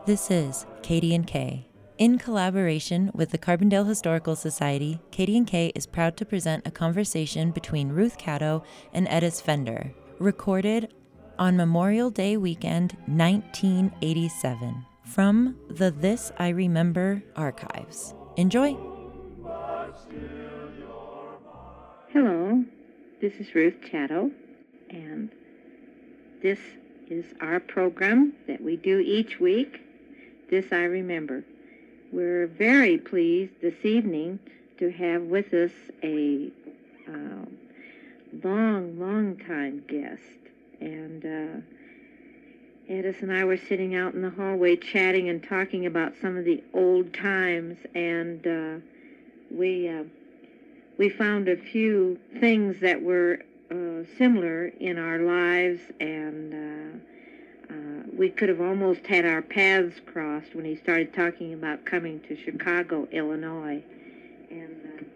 This is Katie and Kay. In collaboration with the Carbondale Historical Society, Katie and Kay is proud to present a conversation between Ruth Caddo and Edis Fender, recorded on Memorial Day weekend 1987 from the This I Remember archives. Enjoy! Hello, this is Ruth Caddo, and this is our program that we do each week, This I Remember. We're very pleased this evening to have with us a long time guest. And Edis and I were sitting out in the hallway chatting and talking about some of the old times, and we found a few things that were similar in our lives, and we could have almost had our paths crossed when he started talking about coming to Chicago, Illinois. And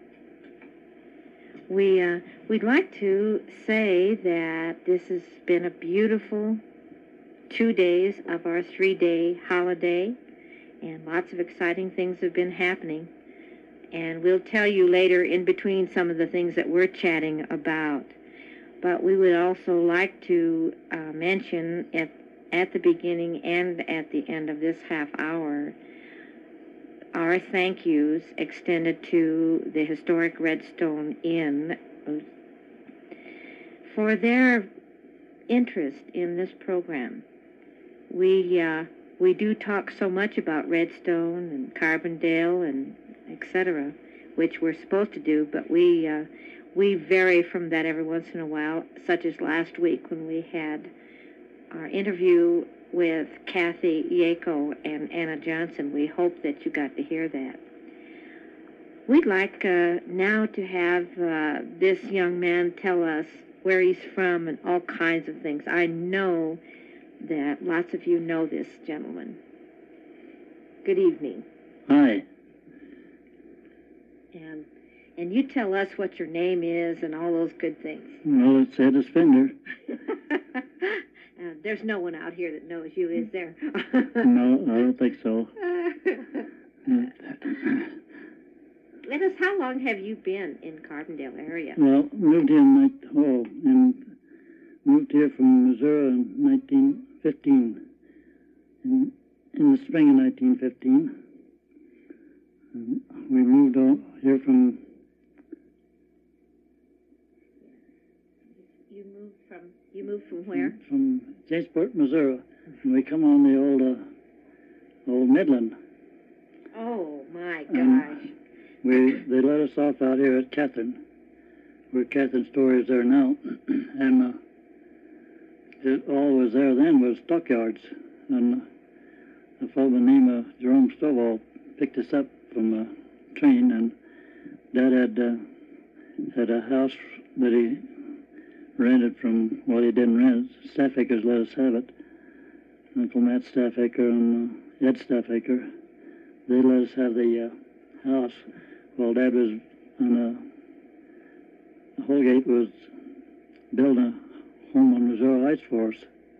we'd like to say that this has been a beautiful 2 days of our 3-day holiday, and lots of exciting things have been happening. And we'll tell you later in between some of the things that we're chatting about. But we would also like to mention at the beginning and at the end of this half hour our thank yous extended to the historic Redstone Inn for their interest in this program. We do talk so much about Redstone and Carbondale and etc., which we're supposed to do, but we vary from that every once in a while, such as last week when we had our interview with Kathy Yako and Anna Johnson. We hope that you got to hear that. We'd like now to have this young man tell us where he's from and all kinds of things. I know that lots of you know this gentleman. Good evening. Hi. And you tell us what your name is and all those good things. Well, it's Edis Fender. There's no one out here that knows you, is there? No, I don't think so. Edis, how long have you been in Carbondale area? Well, moved here from Missouri in 1915, in the spring of 1915. We moved here from... You moved from where? From Jamesport, Missouri. And we come on the old Midland. Oh, my gosh. They let us off out here at Catherine, where Catherine Store is there now. And all was there then was stockyards. And a fellow by the name of Jerome Stovall picked us up from the train, and Dad had a house that he rented from, well, he didn't rent it. Staffacres let us have it. Uncle Matt Staffacre and Ed Staffacre, they let us have the house while Dad was on Holgate was building a home on Missouri Heights for us.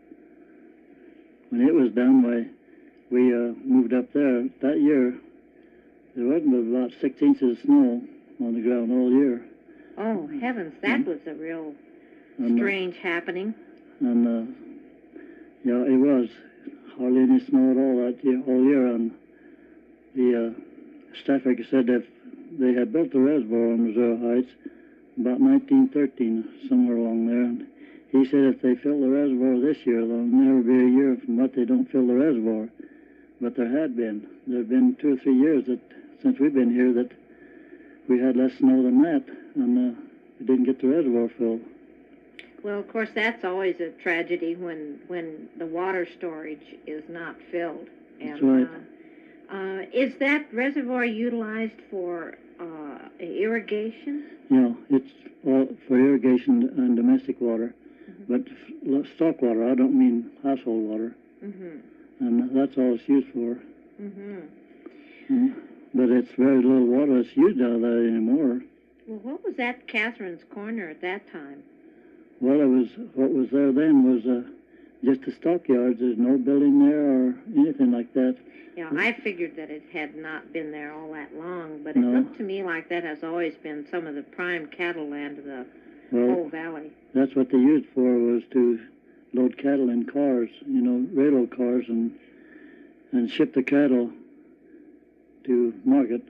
When it was done, we moved up there. That year, there wasn't about 6 inches of snow on the ground all year. Oh, heavens, that was a real strange happening. And, yeah, it was. Hardly any snow at all that year, all year. And the Staffacre said that they had built the reservoir on Missouri Heights about 1913, somewhere along there. And he said if they fill the reservoir this year, there'll never be a year from what they don't fill the reservoir. But there had been. There have been 2 or 3 years since we've been here that we had less snow than that, and we didn't get the reservoir filled. Well, of course, that's always a tragedy when the water storage is not filled. And, that's right. Is that reservoir utilized for irrigation? Yeah, it's all for irrigation and domestic water. Mm-hmm. But stock water, I don't mean household water. Mm-hmm. And that's all it's used for. Mm-hmm. But it's very little water that's used out of that anymore. Well, what was at Catherine's Corner at that time? Well, what was there then was just the stockyards. There's no building there or anything like that. Yeah, I figured that it had not been there all that long, but it No. looked to me like that has always been some of the prime cattle land of the whole valley. That's what they used for, was to load cattle in cars, railroad cars, and ship the cattle to market.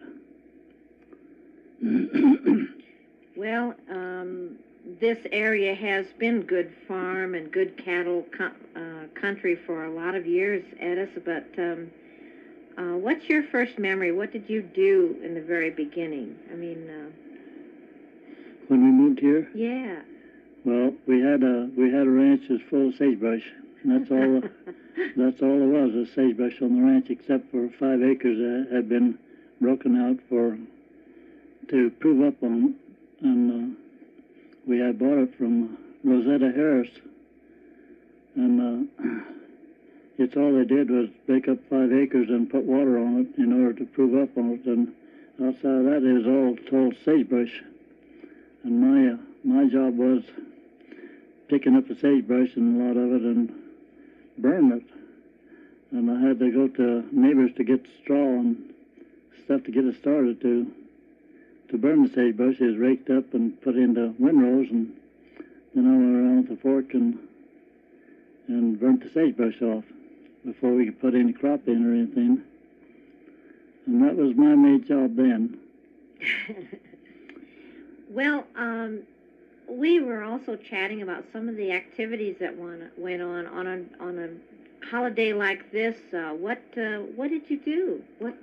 Well, this area has been good farm and good cattle country for a lot of years, Edis, but what's your first memory? What did you do in the very beginning? I mean... when we moved here? Yeah. Well, we had a ranch that's full of sagebrush. And that's all. That's all there was sagebrush on the ranch, except for 5 acres that had been broken out to prove up on, and we had bought it from Rosetta Harris, and it's all they did was break up 5 acres and put water on it in order to prove up on it, and outside of that it was all tall sagebrush, and my job was picking up the sagebrush and a lot of it and burn it. And I had to go to neighbors to get straw and stuff to get it started to burn the sagebrush. It was raked up and put into windrows, and then I went around with a fork and burnt the sagebrush off before we could put any crop in or anything. And that was my main job then. Well, we were also chatting about some of the activities that went on a holiday like this. What did you do?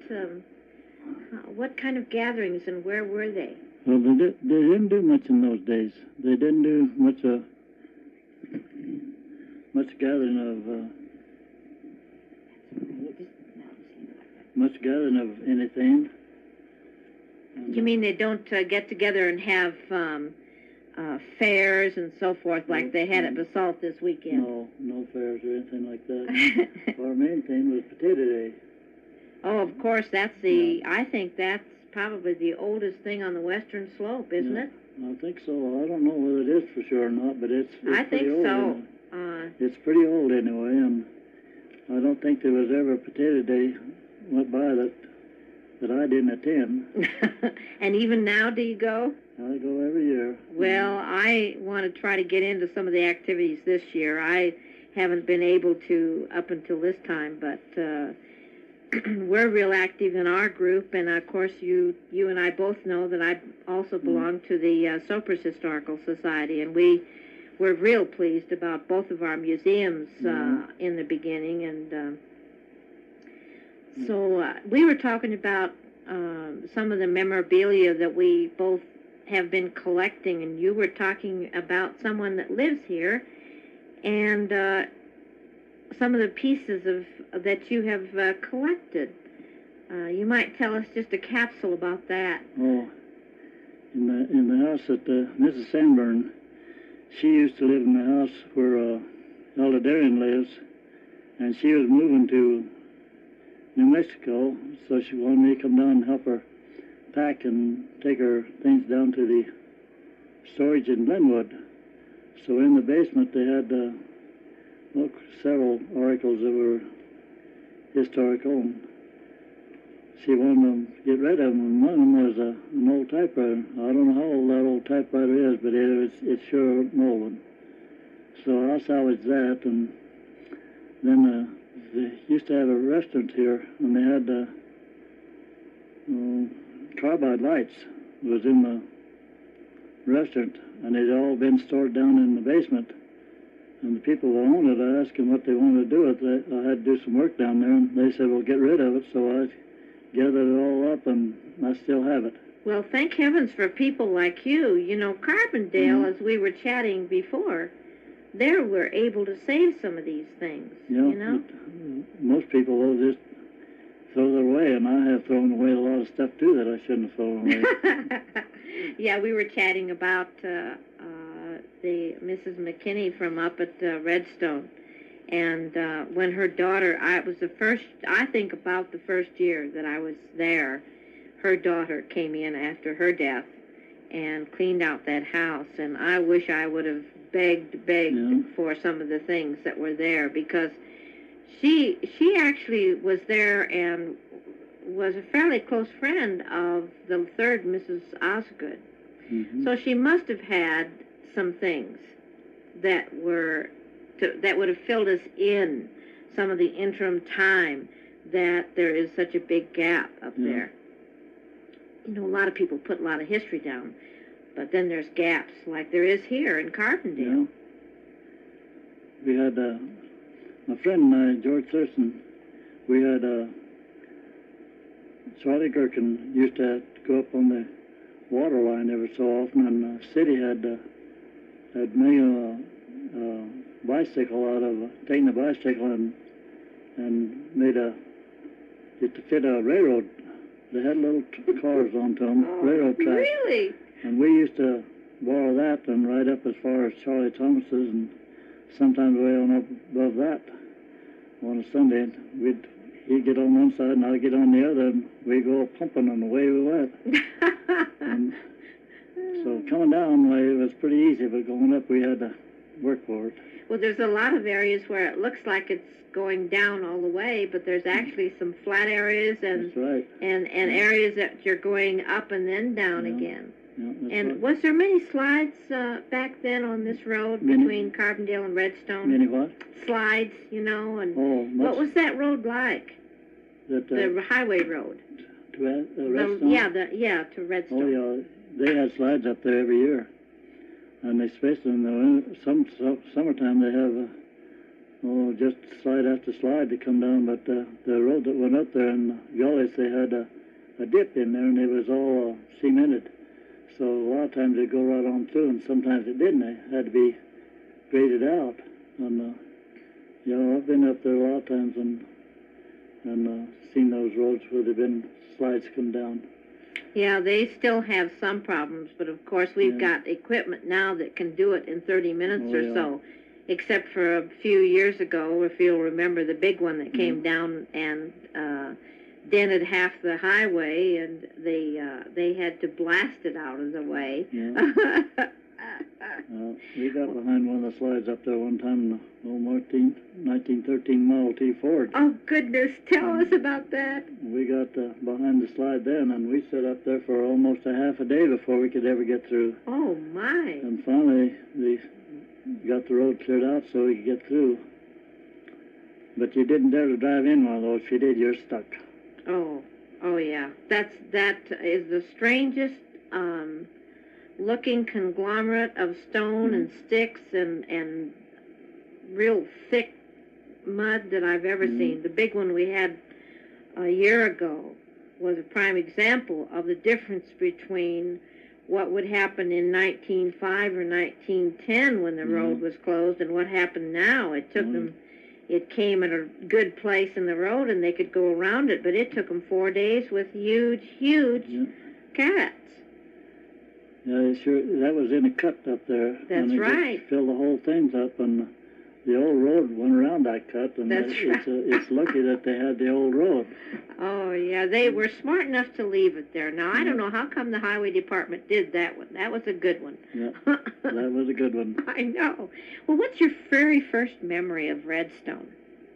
What kind of gatherings and where were they? Well, they didn't do much in those days. They didn't do much gathering of anything. You mean they don't get together and have fairs and so forth like they had at Basalt this weekend? No fairs or anything like that. Our main thing was Potato Day. Oh, of course, I think that's probably the oldest thing on the western slope, isn't it? I think so. I don't know whether it is for sure or not, but it's I pretty think old. So. It's pretty old anyway, and I don't think there was ever a Potato Day went by that I didn't attend. And even now, do you go? I go every year. Well, I want to try to get into some of the activities this year. I haven't been able to up until this time, but we're real active in our group, and of course you and I both know that I also belong to the Sopers Historical Society, and we're real pleased about both of our museums in the beginning, and so we were talking about some of the memorabilia that we both have been collecting, and you were talking about someone that lives here, and some of the pieces that you have collected. You might tell us just a capsule about that. Oh, in the house that Mrs. Sanborn, she used to live in the house where Elder Darien lives, and she was moving to New Mexico, so she wanted me to come down and help her pack and take her things down to the storage in Glenwood. So in the basement they had several articles that were historical, and she wanted to get rid of them, and one of them was an old typewriter. I don't know how old that old typewriter is, but it's sure an old one. So I salvaged that, and then they used to have a restaurant here, and they had carbide lights was in the restaurant, and they'd all been stored down in the basement. And the people that owned it, I asked them what they wanted to do with it. I had to do some work down there, and they said, well, get rid of it. So I gathered it all up, and I still have it. Well, thank heavens for people like you. You know, Carbondale, as we were chatting before, they were able to save some of these things, you know? Most people will just throw it away, and I have thrown away a lot of stuff, too, that I shouldn't have thrown away. Yeah, we were chatting about the Mrs. McKinney from up at Redstone, and when her daughter, I think about the first year that I was there, her daughter came in after her death and cleaned out that house, and I wish I would have begged for some of the things that were there, because she actually was there and was a fairly close friend of the third Mrs. Osgood. Mm-hmm. So she must have had some things that that would have filled us in some of the interim time that there is such a big gap up there. You know, a lot of people put a lot of history down, but then there's gaps like there is here in Carbondale. Yeah. We had my friend George Thurston. We had Charlie Gherkin used to go up on the water line every so often, and the city had made a bicycle out of taking a bicycle and made just to fit a railroad. They had little cars onto them, railroad tracks. Really? And we used to borrow that and ride up as far as Charlie Thomas's, and sometimes way on up above that. On a Sunday, he'd get on one side and I'd get on the other, and we'd go pumping, and away we went. And so coming down, it was pretty easy, but going up, we had to work for it. Well, there's a lot of areas where it looks like it's going down all the way, but there's actually some flat areas and That's right. and areas that you're going up and then down again. Yeah, that's And right. was there many slides back then on this road between Carbondale and Redstone? Many what? Slides, you know, and Oh, much. what was that road like? That, The highway road. to Redstone? To Redstone. Oh, yeah. They had slides up there every year. And especially in the summertime, they have just slide after slide to come down. But the road that went up there in the gullies, they had a dip in there, and it was all cemented. So a lot of times they'd go right on through, and sometimes it didn't. They had to be graded out. And, I've been up there a lot of times and seen those roads where there've been slides come down. Yeah, they still have some problems, but of course we've got equipment now that can do it in 30 minutes or so, except for a few years ago, if you'll remember the big one that came down and dented half the highway, and they had to blast it out of the way. Yeah. We got behind one of the slides up there one time in the old 1913 Model T Ford. Oh, goodness, tell us about that. We got behind the slide then, and we sat up there for almost a half a day before we could ever get through. Oh, my. And finally, they got the road cleared out so we could get through. But you didn't dare to drive in one of those. If you did, you're stuck. Oh, yeah. That is the strangest looking conglomerate of stone and sticks and real thick mud that I've ever seen. The big one we had a year ago was a prime example of the difference between what would happen in 1905 or 1910 when the road was closed and what happened now. It took them, it came at a good place in the road and they could go around it, but it took them 4 days with huge cats. Yeah, sure. That was in a cut up there. That's and it right. just filled the whole things up, and the old road went around that cut, and That's right. It's lucky that they had the old road. Oh, yeah, they were smart enough to leave it there. Now, I don't know how come the highway department did that one. That was a good one. Yeah, that was a good one. I know. Well, what's your very first memory of Redstone?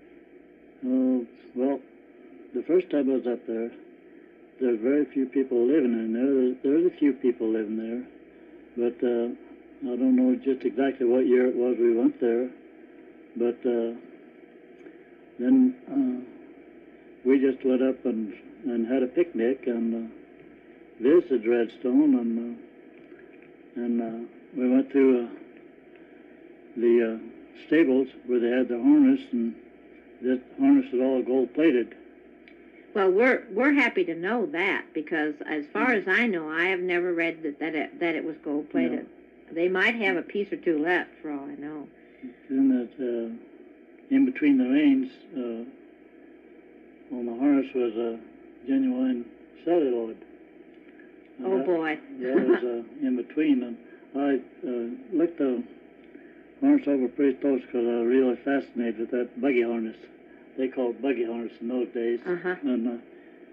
Oh, well, the first time I was up there, there were very few people living in there. There's a few people living there, but I don't know just exactly what year it was we went there. But then we just went up and had a picnic and visited Redstone, and we went through the stables where they had the harness, and that harness is all gold-plated. Well, we're happy to know that, because as far as I know, I have never read that it was gold-plated. No. They might have a piece or two left, for all I know. Then that in between the reins on the harness was a genuine celluloid. And Oh, boy. That was in between, and I looked the harness over pretty close because I was really fascinated with that buggy harness. They called it buggy harness in those days. And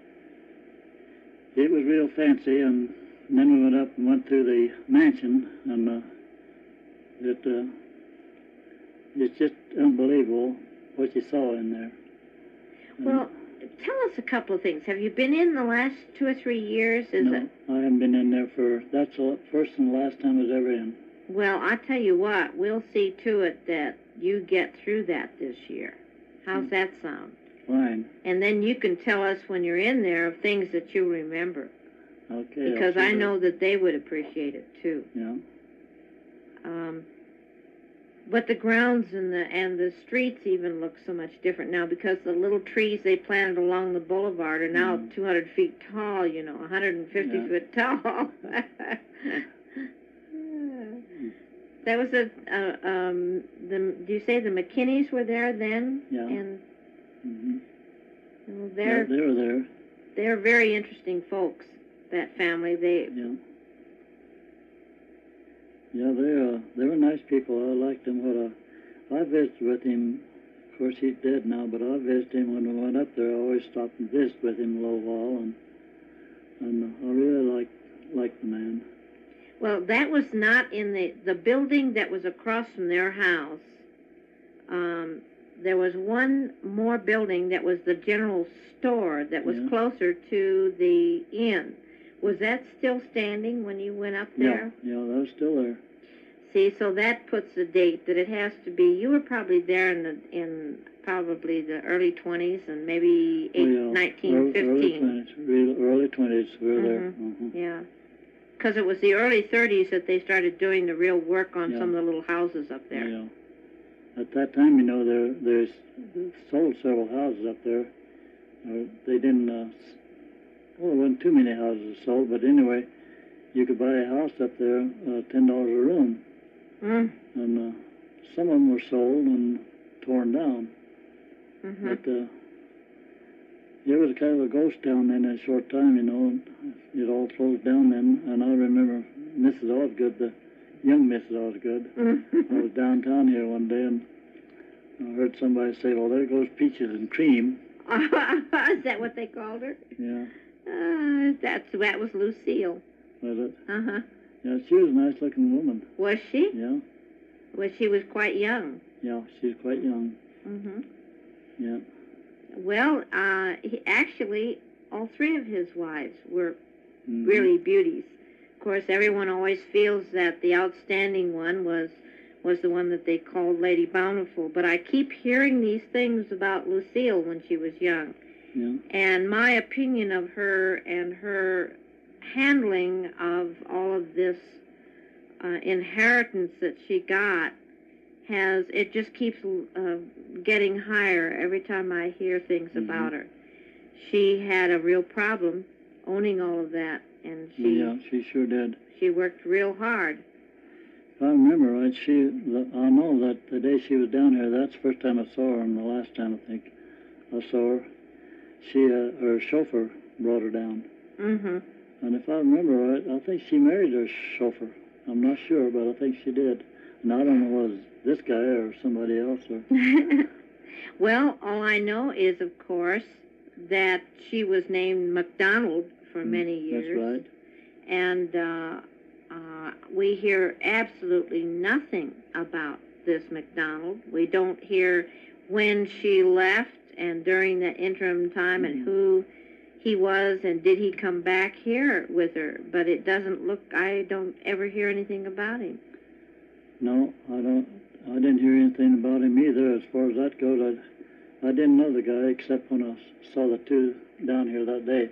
it was real fancy, and then we went up and went through the mansion, and It's just unbelievable what you saw in there. Well, tell us a couple of things. Have you been in the last 2 or 3 years? No, I haven't been in there that's the first and last time I was ever in. Well, I tell you what, we'll see to it that you get through that this year. How's that sound? Fine. And then you can tell us when you're in there of things that you remember. Okay. Because I know that they would appreciate it too. Yeah. But the grounds and the streets even look so much different now because the little trees they planted along the boulevard are now 200 feet tall, 150 foot tall. That was do you say the McKinneys were there then? Yeah. And well, they were there. They're very interesting folks, that family. Yeah, they were nice people. I liked them. I visited with him. Of course, he's dead now, but I visited him when we went up there. I always stopped and visited with him a little while, and I really liked the man. Well, that was not in the building that was across from their house. There was one more building that was the general store that was closer to the inn. Was that still standing when you went up there? Yeah, that was still there. See, so that puts the date that it has to be. You were probably there in probably the early 20s and maybe 1915. Early 20s, we were there. Yeah. Because it was the early 30s that they started doing the real work on some of the little houses up there. Yeah. At that time, they sold several houses up there. They didn't, there wasn't too many houses sold, but anyway, you could buy a house up there, $10 a room. And some of them were sold and torn down. But it was kind of a ghost town then in a short time, It all closed down then, and I remember Mrs. Osgood, the young Mrs. Osgood. I was downtown here one day, and I heard somebody say, well, there goes Peaches and Cream. Is that what they called her? Yeah. That was Lucille. Was it? Yeah, she was a nice-looking woman. Was she? Yeah. Well, she was quite young. Yeah, she was quite young. Yeah. Well, actually, all three of his wives were really beauties. Of course, everyone always feels that the outstanding one was the one that they called Lady Bountiful. But I keep hearing these things about Lucille when she was young. Yeah. And my opinion of her and her handling of all of this inheritance that she got it just keeps getting higher every time I hear things about her. She had a real problem owning all of that, and she sure did. She worked real hard. If I remember right, I know that the day she was down here, that's the first time I saw her, and the last time I think I saw her, her chauffeur brought her down. And if I remember right, I think she married her chauffeur. I'm not sure, but I think she did. And I don't know, was this guy or somebody else? Well, all I know is, of course, that she was named MacDonald for many years. That's right. And we hear absolutely nothing about this MacDonald. We don't hear when she left and during that interim time and who he was and did he come back here with her. But it doesn't look, I don't ever hear anything about him. No, I didn't hear anything about him either. As far as that goes, I didn't know the guy except when I saw the two down here that day.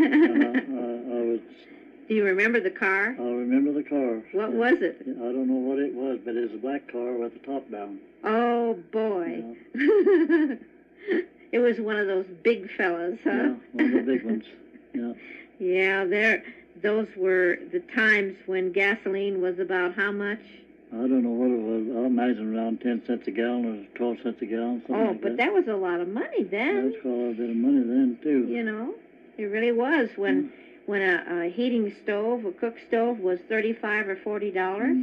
And Do you remember the car? I remember the car. What was it? I don't know what it was, but it was a black car with the top down. Oh, boy. Yeah. It was one of those big fellas, huh? Yeah, one of the big ones. Yeah. Yeah, those were the times when gasoline was about how much? I don't know what it was. I imagine around 10 cents a gallon or 12 cents a gallon, something like but that was a lot of money then. That was quite a little bit of money then, too. It really was. When a heating stove, a cook stove, was $35 or $40,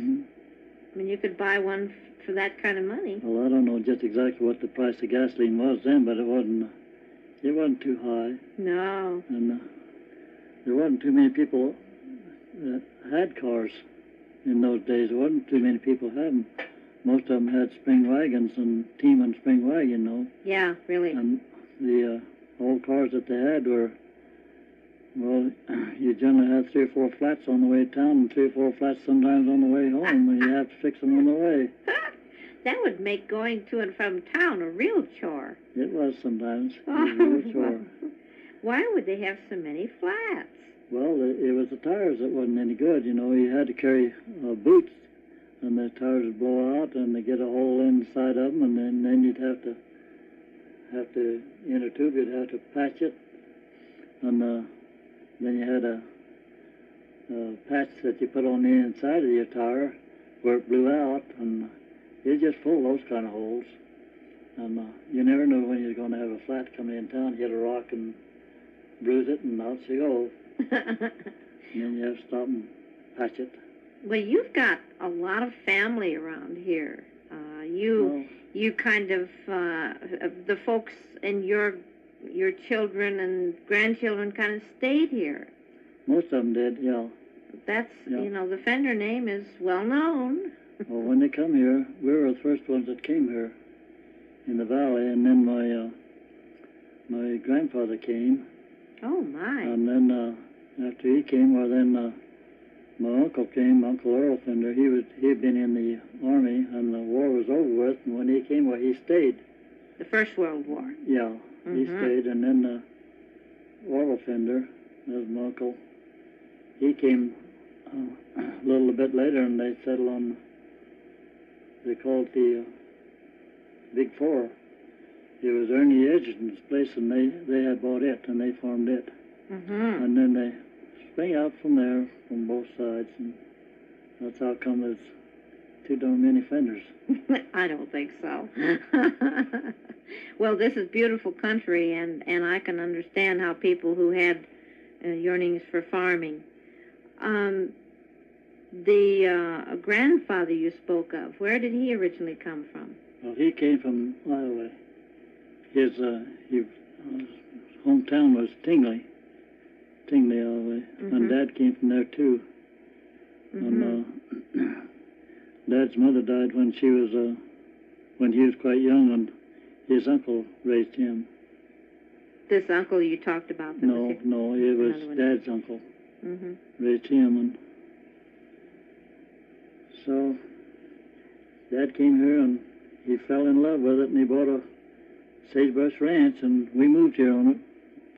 I mean, you could buy one for that kind of money. Well, I don't know just exactly what the price of gasoline was then, but it wasn't too high. No. And there wasn't too many people that had cars. in those days, there wasn't too many people had them. Most of them had spring wagons and team and spring wagon, you know. Yeah, really. And the old cars that they had were, well, you generally had 3 or 4 flats on the way to town and 3 or 4 flats sometimes on the way home, and you have to fix them on the way. That would make going to and from town a real chore. It was sometimes. It was a real chore. Why would they have so many flats? Well, it was the tires that wasn't any good, you know. You had to carry boots, and the tires would blow out, and they get a hole inside of them, and then you'd have to in a tube, you'd have to patch it, and then you had a patch that you put on the inside of your tire where it blew out, and it was just full of those kind of holes. And you never knew when you were going to have a flat coming in town, hit a rock and bruise it, and out you go. And then you have to stop and patch it. Well, you've got a lot of family around here. You kind of the folks and your children and grandchildren kind of stayed here. Most of them did, yeah. That's Yeah. You know, the Fender name is well known. Well, when they come here, we were the first ones that came here in the valley, and then my grandfather came. Oh my! And then after he came, well, then my uncle came, Uncle Earl Fender. He'd been in the army, and the war was over with. And when he came, well, he stayed. The First World War. Yeah, he stayed. And then Orville Fender, that was my uncle. He came a little bit later, and they settled on. They called it the Big Four. It was Ernie Edgerton's place, and they had bought it, and they farmed it. And then they sprang out from there, from both sides, and that's how come there's too darn many Fenders. I don't think so. Well, this is beautiful country, and I can understand how people who had yearnings for farming. The grandfather you spoke of, where did he originally come from? Well, he came from Iowa. His hometown was Tingley, Iowa, and Dad came from there too. And Dad's mother died when he was quite young, and his uncle raised him. This uncle you talked about? No, it was Dad's uncle raised him, and so Dad came here and he fell in love with it, and he bought a sagebrush ranch, and we moved here on it.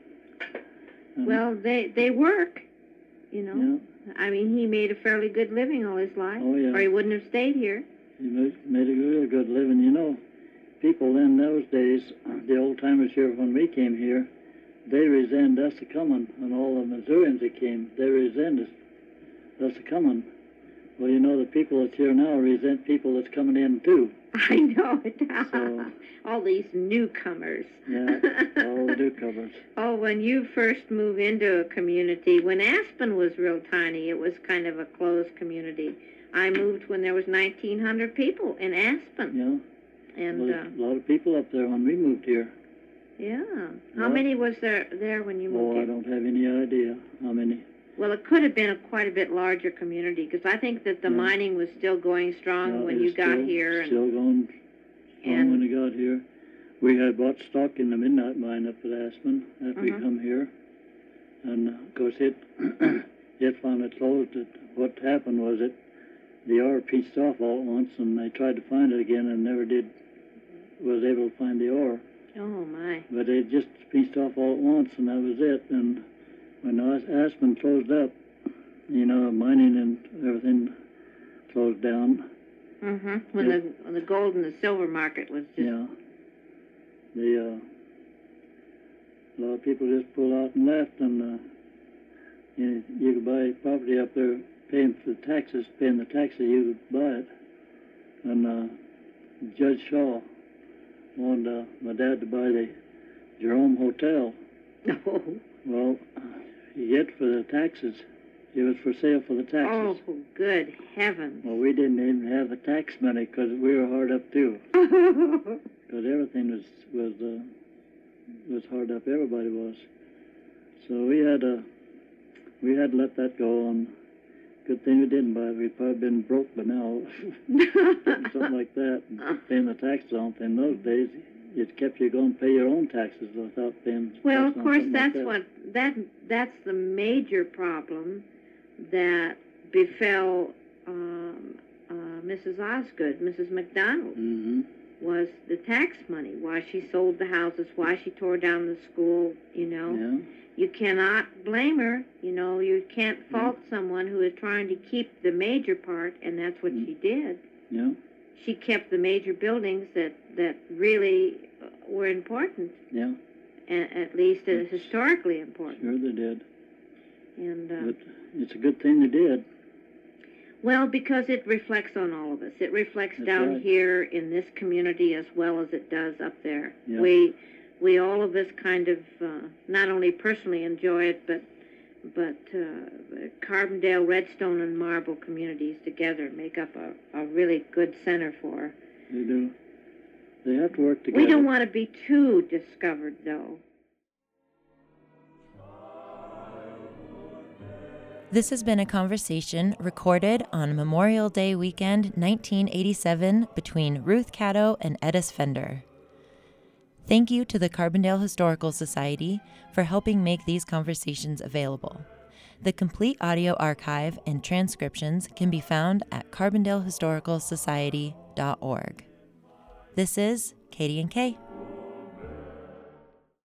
And well, they work, you know. Yeah. I mean, he made a fairly good living all his life, Oh, yeah. or he wouldn't have stayed here. He made a real good living. You know, people in those days, the old-timers here when we came here, they resent us a-coming, and all the Missourians that came, they resent us a-coming. Well, you know, the people that's here now resent people that's coming in, too. I know it. So, all these newcomers. yeah, all the newcomers. Oh, when you first move into a community, when Aspen was real tiny, it was kind of a closed community. I moved when there was 1,900 people in Aspen. Yeah. And Well, there's a lot of people up there when we moved here. yeah. How Yeah. many was there when you moved Oh, in? I don't have any idea how many. Well, it could have been quite a bit larger community, because I think that the Yeah. mining was still going strong Yeah, when it you was got here. Still going strong and- when we got here. We had bought stock in the Midnight Mine up at Aspen after we come here. And, of course, it finally closed. What happened was the ore pieced off all at once, and they tried to find it again and never was able to find the ore. Oh, my. But it just pieced off all at once, and that was it. And when Aspen closed up, you know, mining and everything closed down. When the gold and the silver market was just... Yeah. A lot of people just pulled out and left, and you could buy property up there, paying the taxes, you could buy it. And Judge Shaw wanted my dad to buy the Jerome Hotel. Oh. Well, yet for the taxes, it was for sale for the taxes. Oh, good heavens. Well, we didn't even have the tax money because we were hard up too. Because everything was hard up. Everybody was. So we had to let that go and Good thing we didn't buy it. We'd probably been broke by now. Something like that. And paying the taxes on it. In those days, it kept you going to pay your own taxes without paying. Well, of course, that's like that's the major problem that befell Mrs. Osgood, Mrs. McDonald, was the tax money. Why she sold the houses, why she tore down the school. Yeah. You cannot blame her. You can't fault someone who is trying to keep the major part, and that's what she did. Yeah. She kept the major buildings that really were important. Yeah. At least historically important. Sure they did. And but it's a good thing they did. Well, because it reflects on all of us. It reflects That's down right. here in this community as well as it does up there. Yeah. We all of us kind of not only personally enjoy it, but Carbondale, Redstone, and Marble communities together make up a really good center for. They do. They have to work together. We don't want to be too discovered, though. This has been a conversation recorded on Memorial Day weekend 1987 between Ruth Caddo and Edis Fender. Thank you to the Carbondale Historical Society for helping make these conversations available. The complete audio archive and transcriptions can be found at carbondalehistoricalsociety.org. This is Katie and Kay.